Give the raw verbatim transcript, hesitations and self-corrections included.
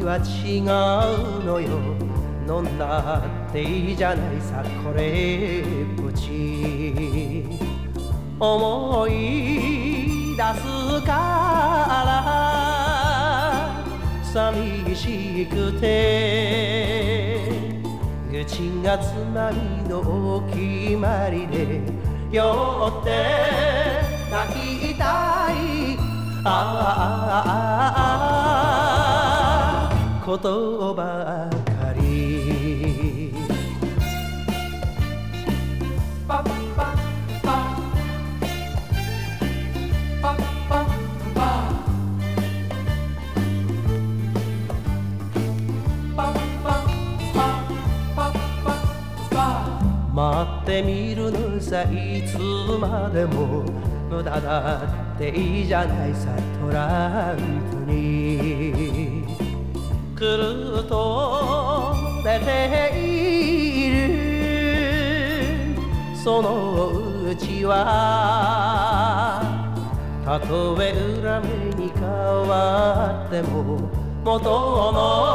は違うのよ。飲んだっていいじゃないさ、これっぽち思い出すから寂しくて、愚痴がつまみのお決まりで酔って泣きたい。ああああことばかり。パッパッパパッパッパパッパッパパッパッパ。待ってみるのさ、いつまでも無駄だっていいじゃないさ。トランクに来ると出ているそのうちは、たとえ裏目に変わっても元の